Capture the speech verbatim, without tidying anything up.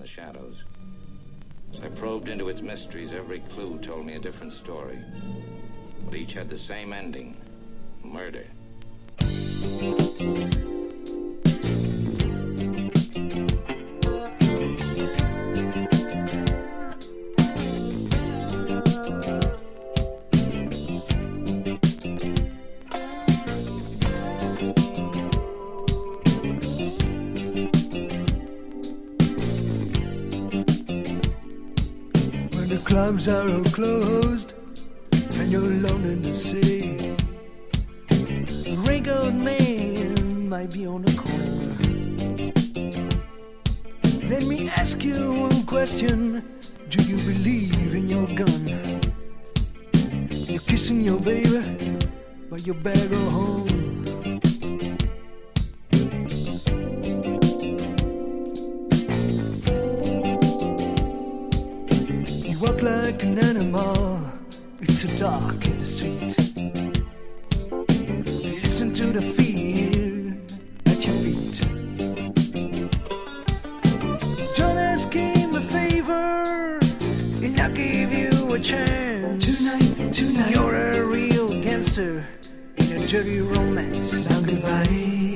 shadows. As I probed into its mysteries, every clue told me a different story. But each had the same ending: murder. Clubs are all closed and you're alone in the city. A raincoat man might be on the corner. Let me ask you one question: do you believe in your gun? You're kissing your baby while you better go home. Walk like an animal, it's so dark in the street. Listen to the fear at your feet. Don't ask him a favor, and I'll give you a chance. Tonight, tonight, you're a real gangster in a dirty romance. Now goodbye.